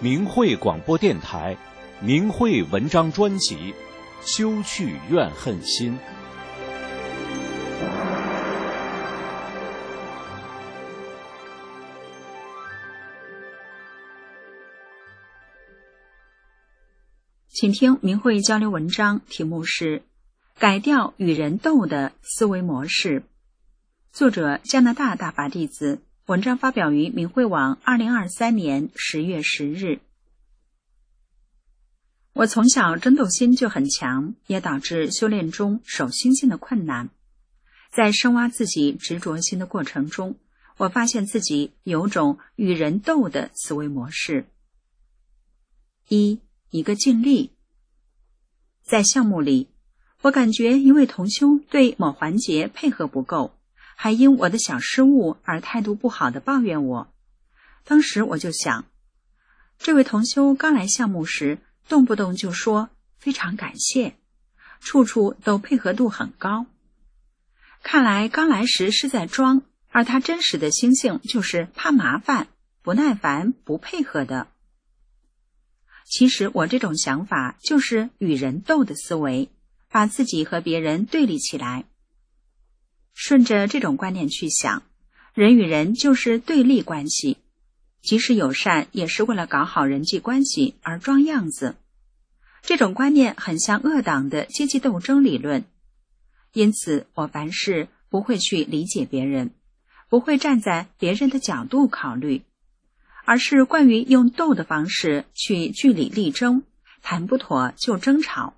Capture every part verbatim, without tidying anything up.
明慧广播电台明慧文章专辑，休去怨恨心。 请听明慧交流文章，题目是改掉与人斗的思维模式，作者加拿大大法弟子，文章发表于明慧网二零二三年十月十日。我从小争斗心就很强，也导致修炼中守心性的困难。在深挖自己执着心的过程中，我发现自己有种与人斗的思维模式。一一个尽力。在项目里，我感觉一位同修对某环节配合不够，还因我的小失误而态度不好地抱怨我。当时我就想，这位同修刚来项目时，动不动就说非常感谢，处处都配合度很高。看来刚来时是在装，而他真实的心性就是怕麻烦、不耐烦、不配合的。其实我这种想法就是与人斗的思维，把自己和别人对立起来。顺着这种观念去想，人与人就是对立关系，即使友善也是为了搞好人际关系而装样子。这种观念很像恶党的阶级斗争理论，因此我凡事不会去理解别人，不会站在别人的角度考虑，而是惯于用斗的方式去据理力争，谈不妥就争吵。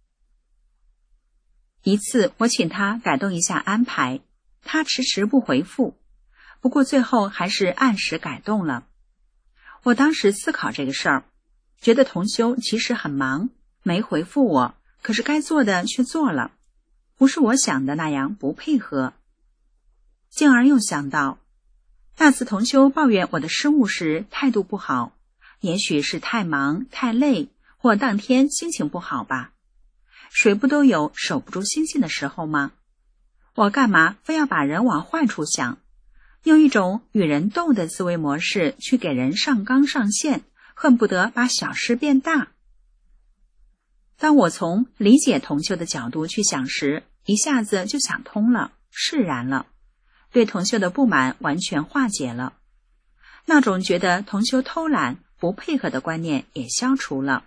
一次我请他改动一下安排，他迟迟不回复，不过最后还是按时改动了。我当时思考这个事儿，觉得同修其实很忙，没回复我，可是该做的却做了，不是我想的那样不配合。进而又想到，那次同修抱怨我的失误时态度不好，也许是太忙太累，或当天心情不好吧。谁不都有守不住心性的时候吗？我干嘛非要把人往坏处想，用一种与人斗的思维模式去给人上纲上线，恨不得把小事变大。当我从理解同修的角度去想时，一下子就想通了，释然了，对同修的不满完全化解了，那种觉得同修偷懒不配合的观念也消除了。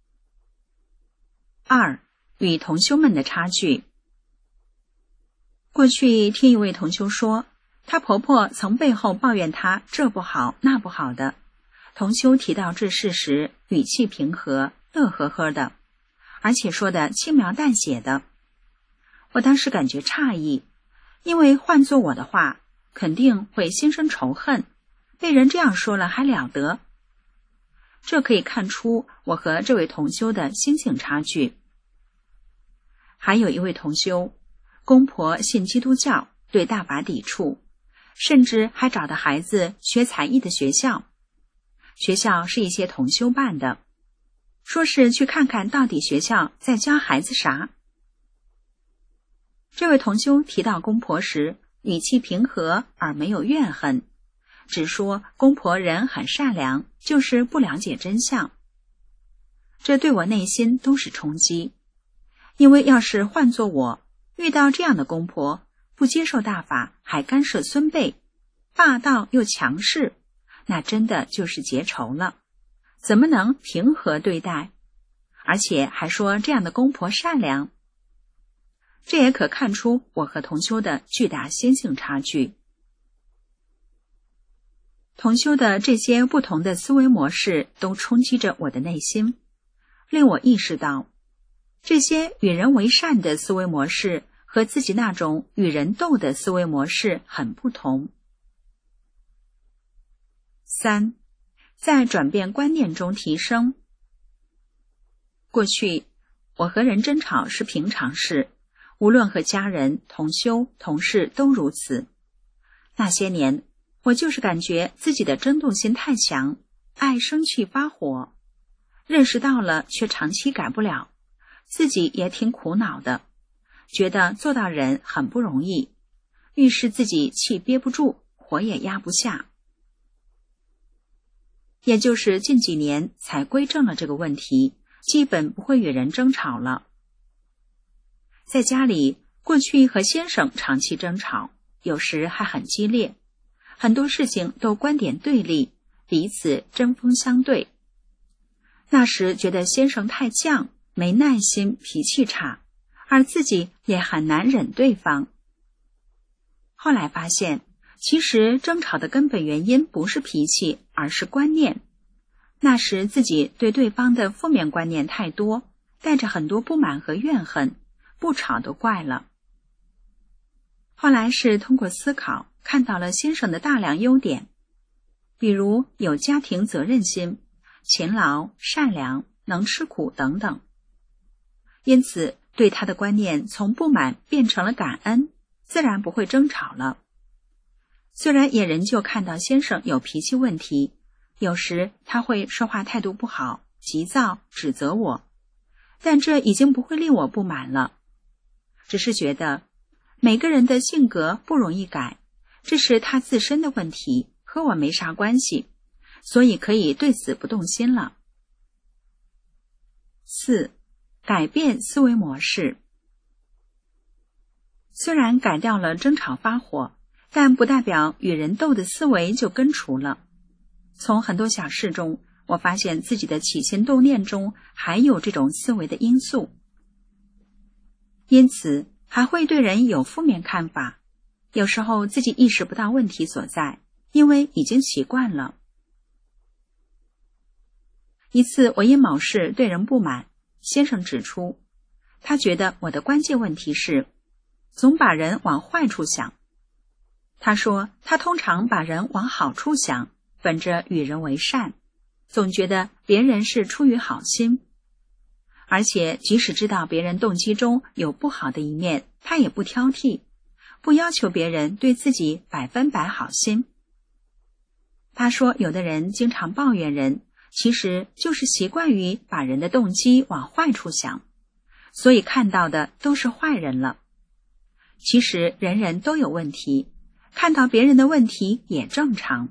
二，与同修们的差距。过去听一位同修说，她婆婆曾背后抱怨她这不好那不好的，同修提到这事时语气平和，乐呵呵的，而且说得轻描淡写的。我当时感觉诧异，因为换做我的话，肯定会心生仇恨，被人这样说了还了得。这可以看出我和这位同修的心性差距。还有一位同修，公婆信基督教，对大法抵触，甚至还找到孩子学才艺的学校，学校是一些同修办的，说是去看看到底学校在教孩子啥。这位同修提到公婆时，语气平和而没有怨恨，只说公婆人很善良，就是不了解真相。这对我内心都是冲击，因为要是换做我，遇到这样的公婆，不接受大法还干涉孙辈，霸道又强势，那真的就是结仇了，怎么能平和对待？而且还说这样的公婆善良。这也可看出我和同修的巨大心性差距。同修的这些不同的思维模式都冲击着我的内心，令我意识到，这些与人为善的思维模式和自己那种与人斗的思维模式很不同。三，在转变观念中提升。过去，我和人争吵是平常事，无论和家人、同修、同事都如此。那些年，我就是感觉自己的争斗心太强，爱生气发火，认识到了却长期改不了，自己也挺苦恼的，觉得做到人很不容易，预示自己气憋不住，火也压不下。 也就是近几年才归正了这个问题，基本不会与人争吵了。在家里，过去和先生长期争吵，有时还很激烈，很多事情都观点对立，彼此针锋相对。那时觉得先生太犟，没耐心，脾气差，而自己也很难忍对方。后来发现，其实争吵的根本原因不是脾气，而是观念。那时自己对对方的负面观念太多，带着很多不满和怨恨，不吵都怪了。后来是通过思考，看到了先生的大量优点，比如有家庭责任心、勤劳、善良、能吃苦等等。因此对他的观念从不满变成了感恩，自然不会争吵了。虽然也仍旧看到先生有脾气问题，有时他会说话态度不好，急躁，指责我，但这已经不会令我不满了，只是觉得每个人的性格不容易改，这是他自身的问题，和我没啥关系，所以可以对此不动心了。四、改变思维模式。虽然改掉了争吵发火，但不代表与人斗的思维就根除了。从很多小事中，我发现自己的起心动念中还有这种思维的因素，因此还会对人有负面看法，有时候自己意识不到问题所在，因为已经习惯了。一次我因某事对人不满，先生指出，他觉得我的关键问题是总把人往坏处想。他说他通常把人往好处想，本着与人为善，总觉得别人是出于好心，而且即使知道别人动机中有不好的一面，他也不挑剔，不要求别人对自己百分百好心。他说有的人经常抱怨人，其实就是习惯于把人的动机往坏处想，所以看到的都是坏人了。其实人人都有问题，看到别人的问题也正常。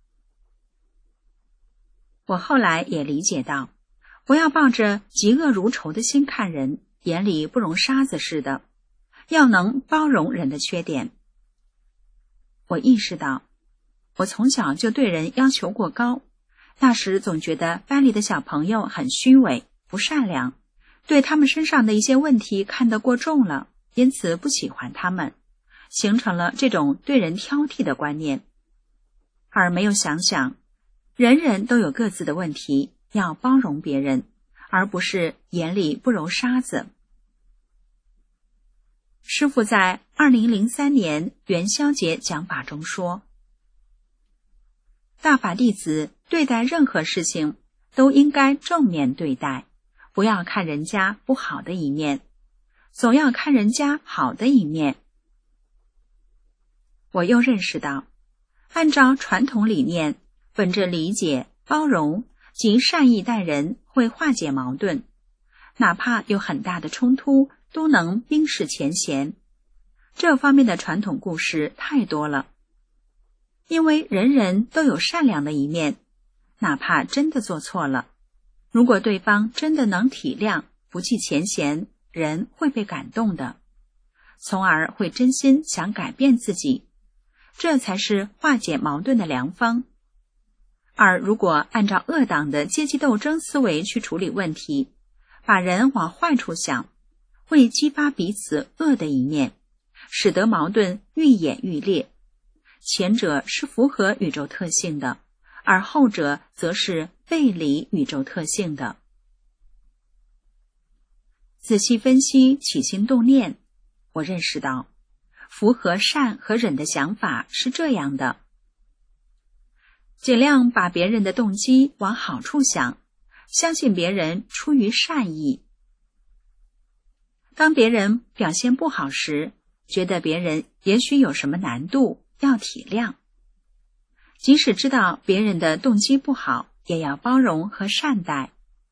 我后来也理解到，不要抱着嫉恶如仇的心看人，眼里不容沙子似的，要能包容人的缺点。我意识到，我从小就对人要求过高，那时总觉得班里的小朋友很虚伪，不善良，对他们身上的一些问题看得过重了，因此不喜欢他们，形成了这种对人挑剔的观念，而没有想想人人都有各自的问题，要包容别人，而不是眼里不揉沙子。师父在二零零三年元宵节讲法中说，大法弟子对待任何事情都应该正面对待，不要看人家不好的一面，总要看人家好的一面。我又认识到，按照传统理念，本着理解、包容及善意待人会化解矛盾，哪怕有很大的冲突，都能冰释前嫌。这方面的传统故事太多了。因为人人都有善良的一面，哪怕真的做错了，如果对方真的能体谅，不计前嫌，人会被感动的，从而会真心想改变自己，这才是化解矛盾的良方。而如果按照恶党的阶级斗争思维去处理问题，把人往坏处想，会激发彼此恶的一面，使得矛盾愈演愈烈。前者是符合宇宙特性的，而后者则是背离宇宙特性的。仔细分析起心动念，我认识到，符合善和忍的想法是这样的：尽量把别人的动机往好处想，相信别人出于善意。当别人表现不好时，觉得别人也许有什么难度，要体谅。即使知道别人的动机不好，也要包容和善待。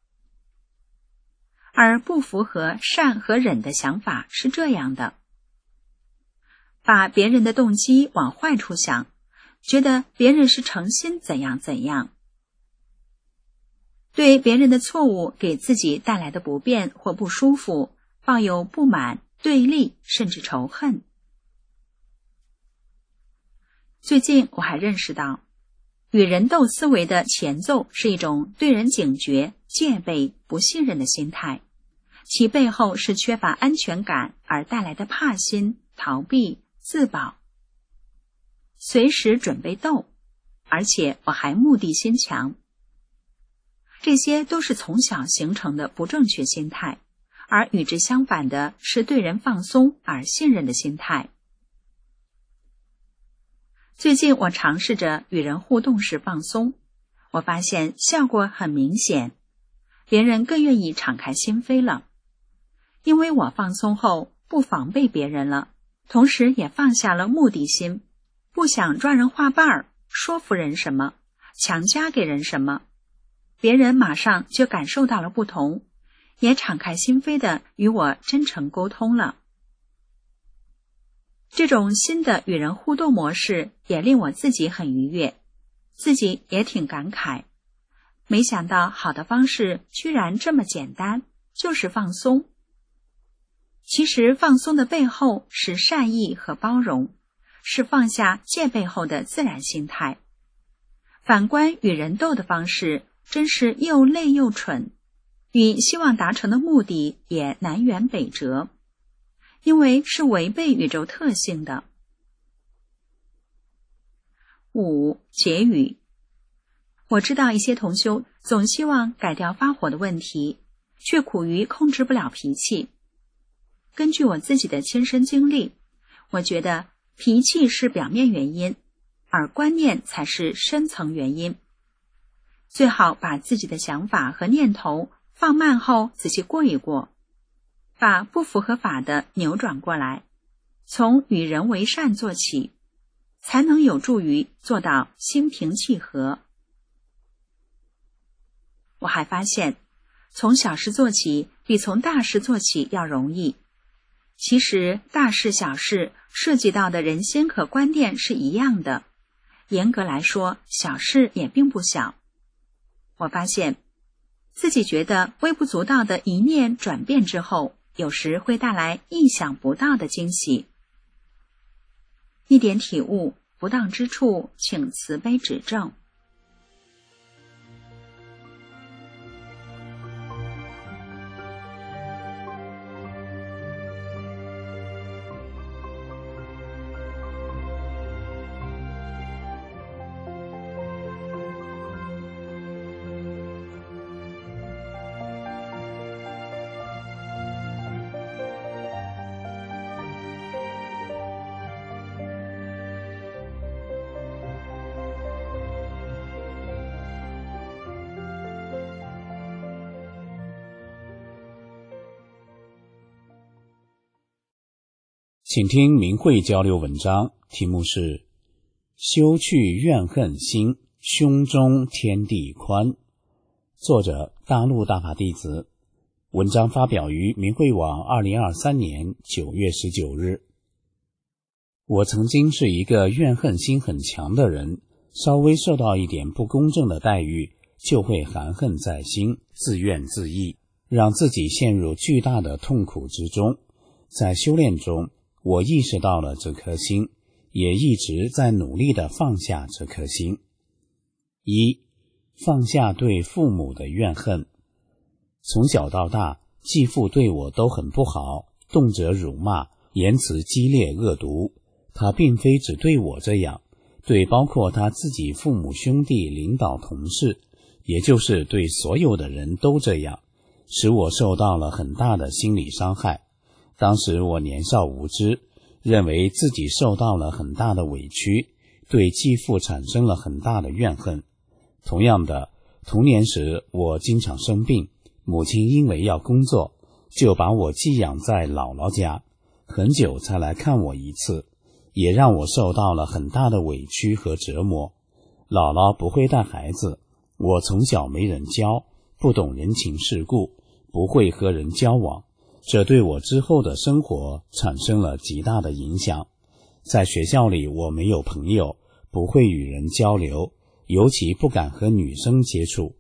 而不符合善和忍的想法是这样的：把别人的动机往坏处想，觉得别人是诚心怎样怎样。 对别人的错误给自己带来的不便或不舒服，抱有不满、对立甚至仇恨。最近我还认识到，与人斗思维的前奏是一种对人警觉、戒备、不信任的心态，其背后是缺乏安全感而带来的怕心、逃避、自保，随时准备斗，而且我还目的心强。这些都是从小形成的不正确心态，而与之相反的是对人放松而信任的心态。最近我尝试着与人互动时放松，我发现效果很明显，别人更愿意敞开心扉了。因为我放松后不防备别人了，同时也放下了目的心，不想抓人画瓣儿，说服人什么，强加给人什么，别人马上就感受到了不同，也敞开心扉地与我真诚沟通了。这种新的与人互动模式也令我自己很愉悦，自己也挺感慨，没想到好的方式居然这么简单，就是放松。其实放松的背后是善意和包容，是放下戒备后的自然心态。反观与人斗的方式，真是又累又蠢，与希望达成的目的也南辕北辙，因为是违背宇宙特性的。五、结语。我知道一些同修总希望改掉发火的问题，却苦于控制不了脾气。根据我自己的亲身经历，我觉得脾气是表面原因，而观念才是深层原因。最好把自己的想法和念头放慢后仔细过一过，把不符合法的扭转过来，从与人为善做起，才能有助于做到心平气和。我还发现，从小事做起比从大事做起要容易。其实大事小事涉及到的人心和观念是一样的，严格来说，小事也并不小。我发现自己觉得微不足道的一念转变之后，有时会带来意想不到的惊喜。一点体悟，不当之处请慈悲指正。 请听明慧交流文章，题目是修去怨恨心，胸中天地宽。作者大陆大法弟子。文章发表于明慧网二零二三年九月十九日。我曾经是一个怨恨心很强的人，稍微受到一点不公正的待遇，就会含恨在心，自怨自艾，让自己陷入巨大的痛苦之中。在修炼中，我意识到了这颗心，也一直在努力地放下这颗心。一、放下对父母的怨恨。从小到大，继父对我都很不好，动辄辱骂，言辞激烈恶毒。他并非只对我这样，对包括他自己父母兄弟、领导同事，也就是对所有的人都这样，使我受到了很大的心理伤害。当时我年少无知，认为自己受到了很大的委屈，对继父产生了很大的怨恨。同样的，童年时我经常生病，母亲因为要工作，就把我寄养在姥姥家，很久才来看我一次，也让我受到了很大的委屈和折磨。姥姥不会带孩子，我从小没人教，不懂人情世故，不会和人交往，这对我之后的生活产生了极大的影响。在学校里我没有朋友，不会与人交流，尤其不敢和女生接触，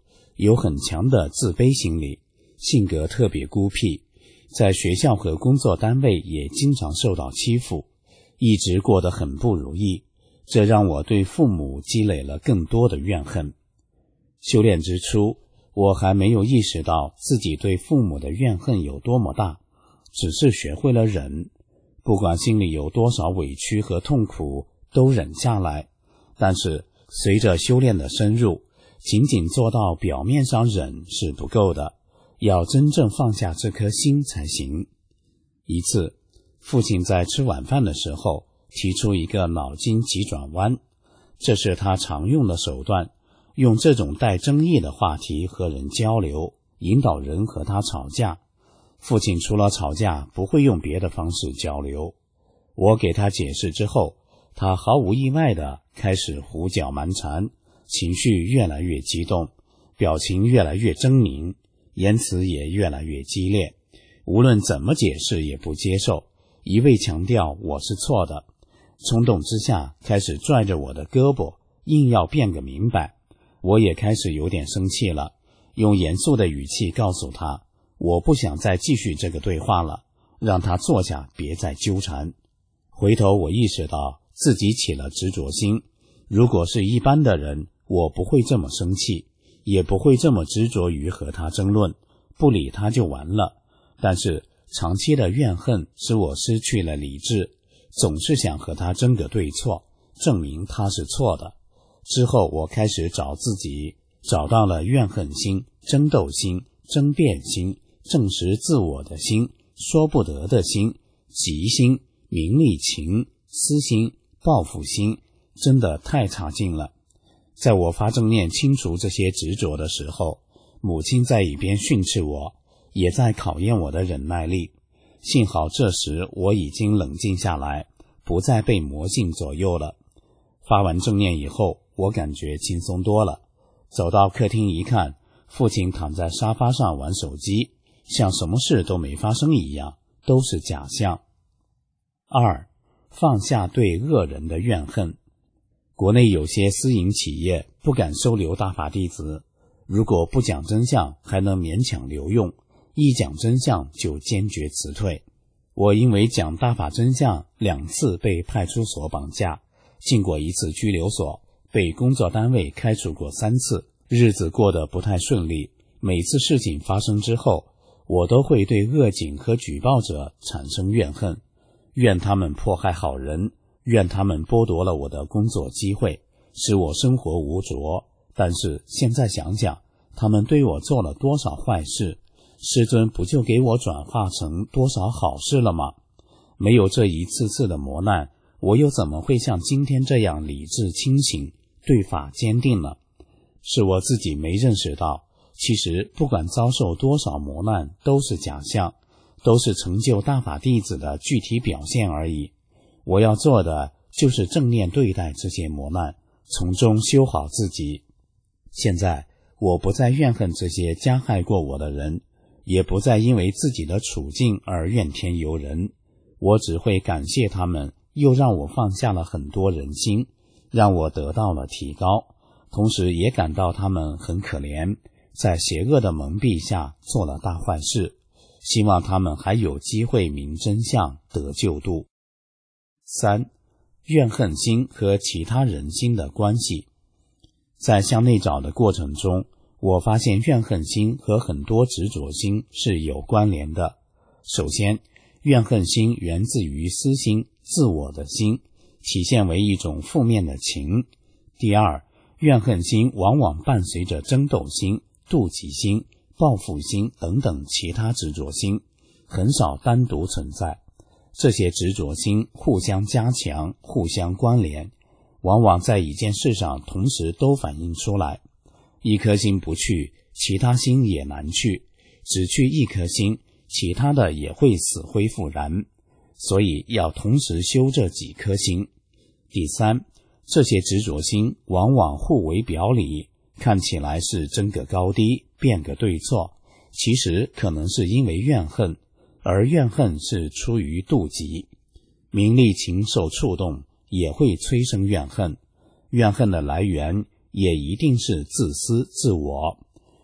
有很强的自卑心理，性格特别孤僻，在学校和工作单位也经常受到欺负，一直过得很不如意，这让我对父母积累了更多的怨恨。修炼之初，我还没有意识到自己对父母的怨恨有多么大，只是学会了忍，不管心里有多少委屈和痛苦都忍下来。但是随着修炼的深入，仅仅做到表面上忍是不够的，要真正放下这颗心才行。一次，父亲在吃晚饭的时候提出一个脑筋急转弯，这是他常用的手段，用这种带争议的话题和人交流，引导人和他吵架。父亲除了吵架不会用别的方式交流。我给他解释之后，他毫无意外地开始胡搅蛮缠，情绪越来越激动，表情越来越狰狞，言辞也越来越激烈，无论怎么解释也不接受，一味强调我是错的，冲动之下开始拽着我的胳膊，硬要辩个明白。我也开始有点生气了，用严肃的语气告诉他，我不想再继续这个对话了，让他坐下，别再纠缠。回头我意识到自己起了执着心，如果是一般的人，我不会这么生气，也不会这么执着于和他争论，不理他就完了。但是长期的怨恨使我失去了理智，总是想和他争个对错，证明他是错的。之后我开始找自己，找到了怨恨心、争斗心、争辩心、证实自我的心、说不得的心、急心、名利情、私心、报复心，真的太差劲了。在我发正念清除这些执着的时候，母亲在一边训斥我，也在考验我的忍耐力。幸好这时我已经冷静下来，不再被魔性左右了。发完正念以后，我感觉轻松多了。走到客厅一看，父亲躺在沙发上玩手机，像什么事都没发生一样，都是假象。二，放下对恶人的怨恨。国内有些私营企业不敢收留大法弟子，如果不讲真相还能勉强留用，一讲真相就坚决辞退。我因为讲大法真相两次被派出所绑架，进过一次拘留所，被工作单位开除过三次，日子过得不太顺利。每次事情发生之后，我都会对恶警和举报者产生怨恨，怨他们迫害好人，怨他们剥夺了我的工作机会，使我生活无着。但是现在想想，他们对我做了多少坏事，师尊不就给我转化成多少好事了吗？没有这一次次的磨难，我又怎么会像今天这样理智清醒，对法坚定呢？是我自己没认识到，其实不管遭受多少磨难都是假象，都是成就大法弟子的具体表现而已。我要做的就是正念对待这些磨难，从中修好自己。现在我不再怨恨这些加害过我的人，也不再因为自己的处境而怨天尤人，我只会感谢他们，又让我放下了很多人心，让我得到了提高，同时也感到他们很可怜，在邪恶的蒙蔽下做了大坏事，希望他们还有机会明真相，得救度。三，怨恨心和其他人心的关系。在向内找的过程中，我发现怨恨心和很多执着心是有关联的。首先，怨恨心源自于私心、自我的心，体现为一种负面的情。第二，怨恨心往往伴随着争斗心、妒忌心、报复心等等其他执着心，很少单独存在。这些执着心互相加强，互相关联，往往在一件事上同时都反映出来。一颗心不去，其他心也难去，只去一颗心，其他的也会死灰复燃，所以要同时修这几颗心。第三，这些执着心往往互为表里，看起来是争个高低，辩个对错，其实可能是因为怨恨，而怨恨是出于妒忌。名利情受触动，也会催生怨恨，怨恨的来源也一定是自私自我。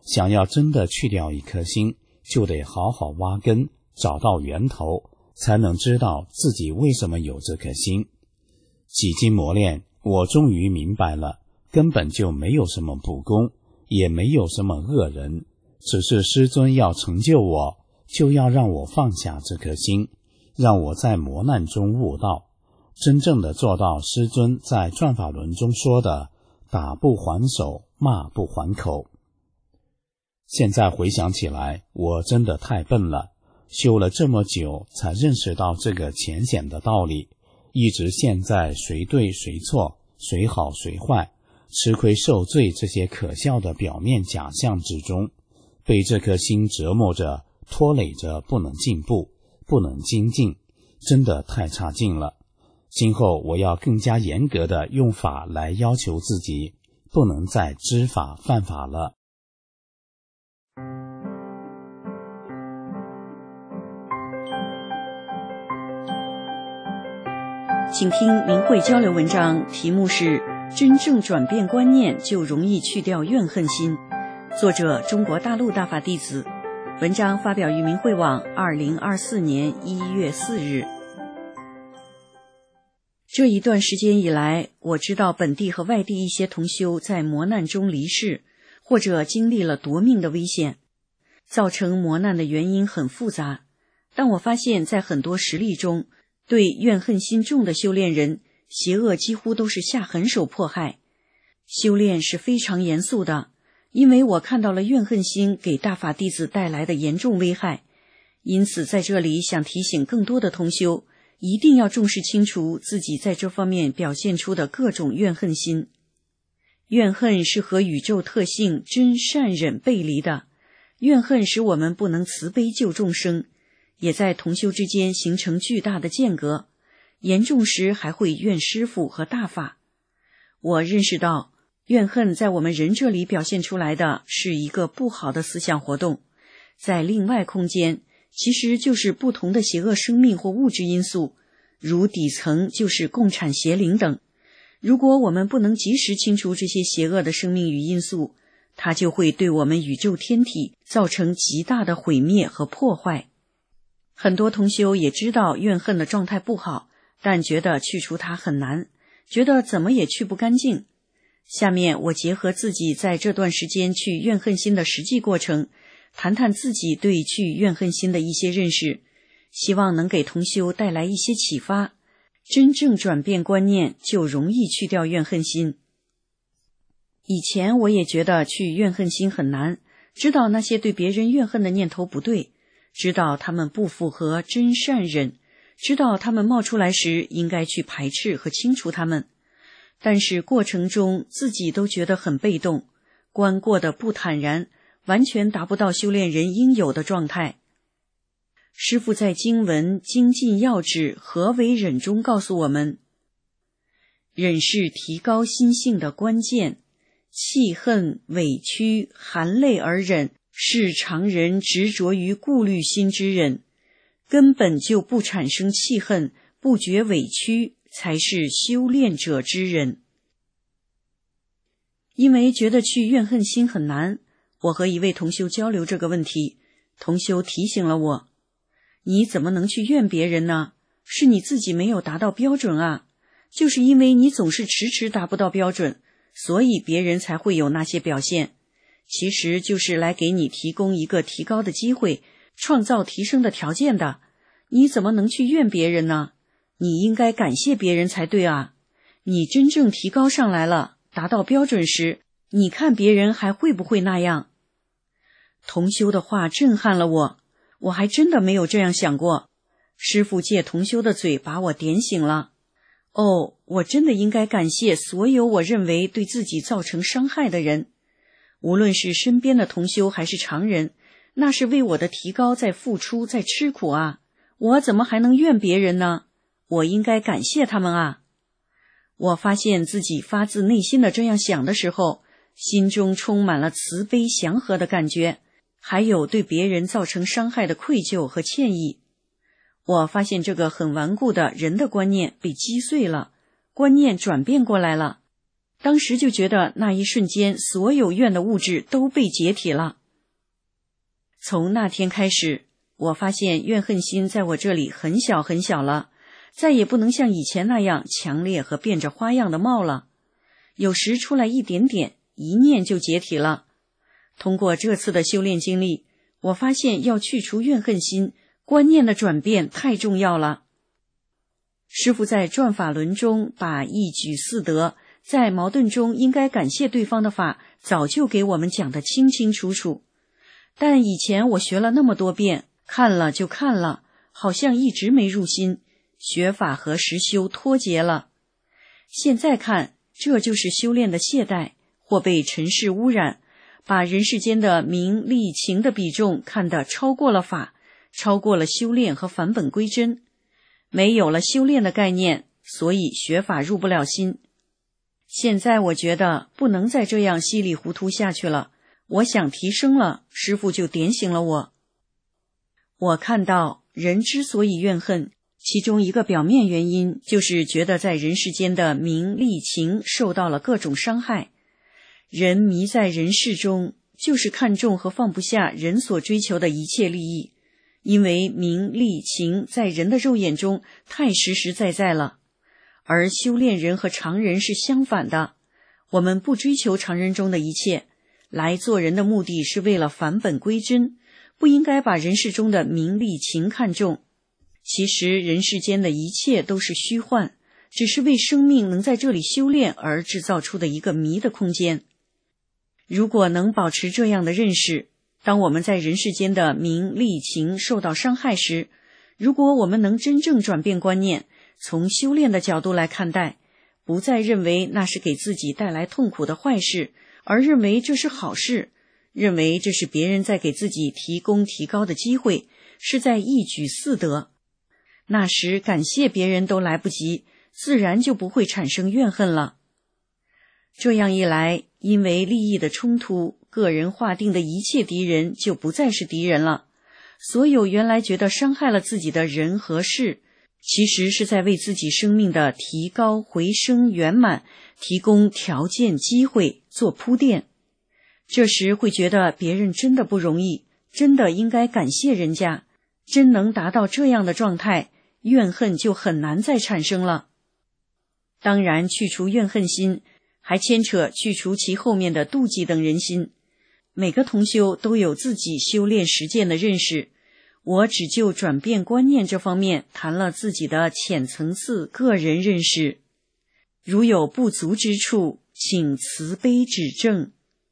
想要真的去掉一颗心，就得好好挖根，找到源头，才能知道自己为什么有这颗心。几经磨练，我终于明白了，根本就没有什么不公，也没有什么恶人，只是师尊要成就我，就要让我放下这颗心，让我在磨难中悟道，真正的做到师尊在转法轮中说的打不还手，骂不还口。现在回想起来，我真的太笨了，修了这么久才认识到这个浅显的道理，一直陷在谁对谁错，谁好谁坏，吃亏受罪这些可笑的表面假象之中，被这颗心折磨着，拖累着，不能进步，不能精进，真的太差劲了。今后我要更加严格的用法来要求自己，不能再知法犯法了。 请听明慧交流文章，题目是真正转变观念就容易去掉怨恨心，作者中国大陆大法弟子，文章发表于明慧网二零二四年一月四日。这一段时间以来，我知道本地和外地一些同修在磨难中离世，或者经历了夺命的危险。造成磨难的原因很复杂，但我发现在很多实例中，对怨恨心重的修炼人，邪恶几乎都是下狠手迫害。修炼是非常严肃的，因为我看到了怨恨心给大法弟子带来的严重危害，因此在这里想提醒更多的同修，一定要重视清楚自己在这方面表现出的各种怨恨心。怨恨是和宇宙特性真善忍背离的，怨恨使我们不能慈悲救众生，也在同修之间形成巨大的间隔，严重时还会怨师父和大法。我认识到，怨恨在我们人这里表现出来的是一个不好的思想活动，在另外空间其实就是不同的邪恶生命或物质因素，如底层就是共产邪灵等。如果我们不能及时清除这些邪恶的生命与因素，它就会对我们宇宙天体造成极大的毁灭和破坏。很多同修也知道怨恨的状态不好，但觉得去除它很难，觉得怎么也去不干净。下面我结合自己在这段时间去怨恨心的实际过程，谈谈自己对去怨恨心的一些认识，希望能给同修带来一些启发，真正转变观念就容易去掉怨恨心。以前我也觉得去怨恨心很难，知道那些对别人怨恨的念头不对，知道他们不符合真善忍，知道他们冒出来时应该去排斥和清除他们，但是过程中自己都觉得很被动，观过得不坦然，完全达不到修炼人应有的状态。师父在经文精进要旨何为忍中告诉我们，忍是提高心性的关键，气恨、委屈、含泪而忍，是常人执着于顾虑心之忍，根本就不产生气恨，不觉委屈，才是修炼者之忍。因为觉得去怨恨心很难，我和一位同修交流这个问题，同修提醒了我，你怎么能去怨别人呢？是你自己没有达到标准啊，就是因为你总是迟迟达不到标准，所以别人才会有那些表现，其实就是来给你提供一个提高的机会，创造提升的条件的。你怎么能去怨别人呢？你应该感谢别人才对啊！你真正提高上来了，达到标准时，你看别人还会不会那样？同修的话震撼了我，我还真的没有这样想过。师父借同修的嘴把我点醒了。哦，我真的应该感谢所有我认为对自己造成伤害的人，无论是身边的同修还是常人，那是为我的提高在付出，在吃苦啊！我怎么还能怨别人呢？我应该感谢他们啊！我发现自己发自内心的这样想的时候，心中充满了慈悲祥和的感觉，还有对别人造成伤害的愧疚和歉意。我发现这个很顽固的人的观念被击碎了，观念转变过来了。 当时就觉得那一瞬间所有怨的物质都被解体了。从那天开始，我发现怨恨心在我这里很小很小了，再也不能像以前那样强烈和变着花样的冒了。有时出来一点点，一念就解体了。通过这次的修炼经历，我发现要去除怨恨心，观念的转变太重要了。师父在转法轮中把一举四得，在矛盾中应该感谢对方的法，早就给我们讲得清清楚楚。但以前我学了那么多遍，看了就看了，好像一直没入心，学法和实修脱节了。现在看，这就是修炼的懈怠，或被尘世污染，把人世间的名利情的比重看得超过了法，超过了修炼和返本归真。没有了修炼的概念，所以学法入不了心。现在我觉得不能再这样稀里糊涂下去了，我想提升了，师父就点醒了我。我看到人之所以怨恨，其中一个表面原因就是觉得在人世间的名利情受到了各种伤害。人迷在人世中，就是看重和放不下人所追求的一切利益，因为名利情在人的肉眼中太实实在在了。而修炼人和常人是相反的，我们不追求常人中的一切，来做人的目的是为了返本归真，不应该把人世中的名利情看重。其实人世间的一切都是虚幻，只是为生命能在这里修炼而制造出的一个迷的空间。如果能保持这样的认识，当我们在人世间的名利情受到伤害时，如果我们能真正转变观念，从修炼的角度来看待，不再认为那是给自己带来痛苦的坏事，而认为这是好事，认为这是别人在给自己提供提高的机会，是在一举四得，那时感谢别人都来不及，自然就不会产生怨恨了。这样一来，因为利益的冲突，个人划定的一切敌人就不再是敌人了。所有原来觉得伤害了自己的人和事，其实是在为自己生命的提高、回升、圆满提供条件、机会做铺垫。这时会觉得别人真的不容易，真的应该感谢人家，真能达到这样的状态，怨恨就很难再产生了。当然，去除怨恨心还牵扯去除其后面的妒忌等人心。每个同修都有自己修炼实践的认识，我只就转变观念这方面谈了自己的浅层次个人认识。如有不足之处，请慈悲指正。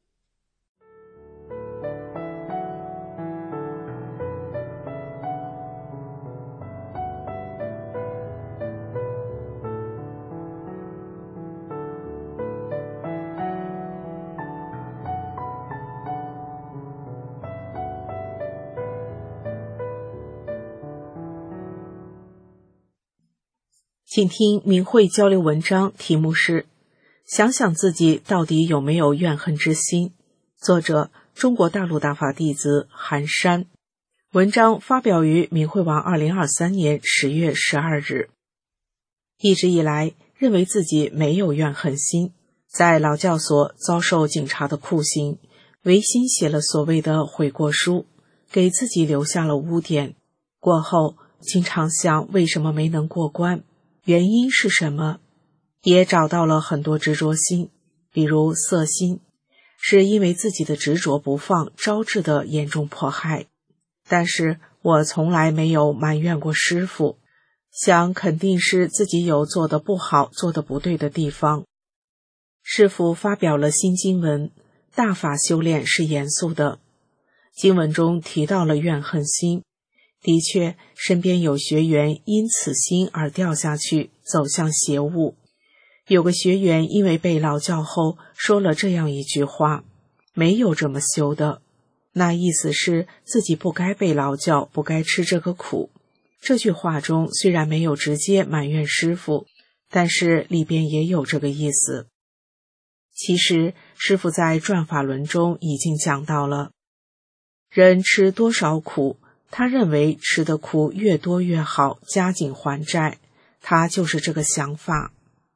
请听明慧交流文章，题目是想想自己到底有没有怨恨之心，作者中国大陆大法弟子韩山。文章发表于明慧网二零二三年十月十二日。一直以来认为自己没有怨恨心，在劳教所遭受警察的酷刑，违心写了所谓的悔过书，给自己留下了污点。过后经常想为什么没能过关，原因是什么，也找到了很多执着心，比如色心，是因为自己的执着不放招致的严重迫害。但是我从来没有埋怨过师父，想肯定是自己有做得不好做得不对的地方。师父发表了新经文，大法修炼是严肃的。经文中提到了怨恨心，的确身边有学员因此心而掉下去，走向邪物。有个学员因为被劳教后说了这样一句话，没有这么修的，那意思是自己不该被劳教，不该吃这个苦。这句话中虽然没有直接埋怨师父，但是里边也有这个意思。其实师父在转法轮中已经讲到了，人吃多少苦，他认为吃的苦越多越好，加紧还债，他就是这个想法。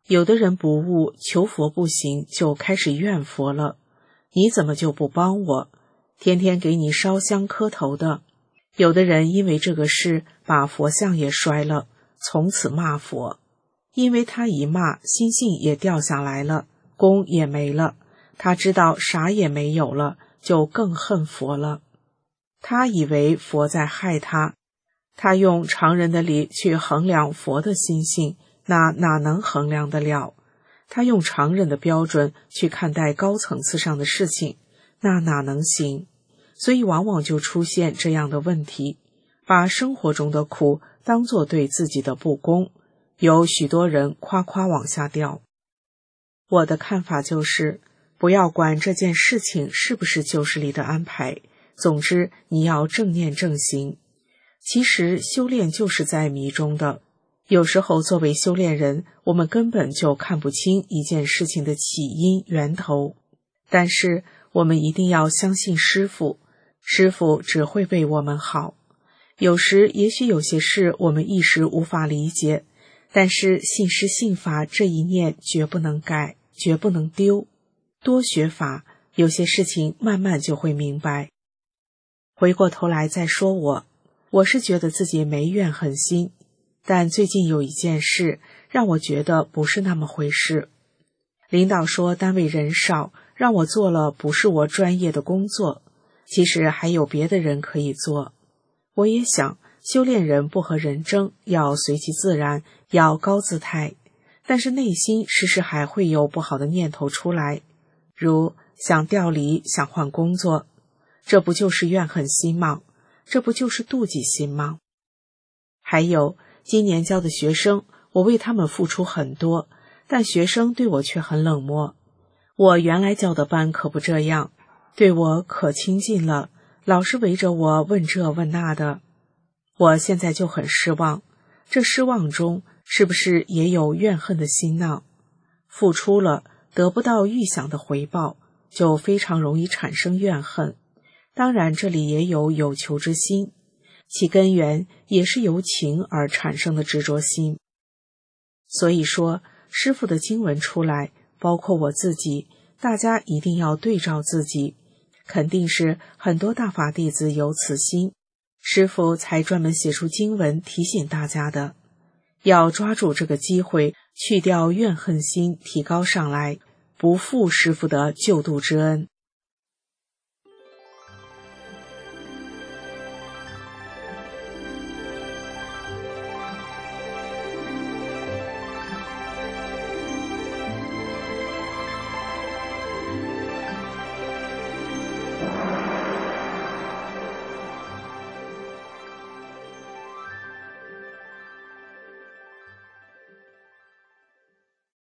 有的人不悟，求佛不行，就开始怨佛了。你怎么就不帮我？天天给你烧香磕头的。有的人因为这个事，把佛像也摔了，从此骂佛。因为他一骂，心性也掉下来了，功也没了，他知道啥也没有了，就更恨佛了。他以为佛在害他，他用常人的理去衡量佛的心性，那哪能衡量得了？他用常人的标准去看待高层次上的事情，那哪能行？所以往往就出现这样的问题，把生活中的苦当作对自己的不公，有许多人夸夸往下掉。我的看法就是，不要管这件事情是不是旧时里的安排，总之你要正念正行。其实修炼就是在迷中的，有时候作为修炼人，我们根本就看不清一件事情的起因源头，但是我们一定要相信师父，师父只会为我们好。有时也许有些事我们一时无法理解，但是信师信法这一念绝不能改，绝不能丢。多学法，有些事情慢慢就会明白。回过头来再说我，我是觉得自己没怨恨心，但最近有一件事让我觉得不是那么回事。领导说单位人少，让我做了不是我专业的工作，其实还有别的人可以做。我也想，修炼人不和人争，要随其自然，要高姿态，但是内心时时还会有不好的念头出来，如想调离，想换工作，这不就是怨恨心吗？这不就是妒忌心吗？还有今年教的学生，我为他们付出很多，但学生对我却很冷漠。我原来教的班可不这样，对我可亲近了，老是围着我问这问那的。我现在就很失望，这失望中是不是也有怨恨的心呢？付出了得不到预想的回报，就非常容易产生怨恨。当然这里也有有求之心，其根源也是由情而产生的执着心。所以说师父的经文出来，包括我自己，大家一定要对照自己，肯定是很多大法弟子有此心，师父才专门写出经文提醒大家的。要抓住这个机会，去掉怨恨心，提高上来，不负师父的救度之恩。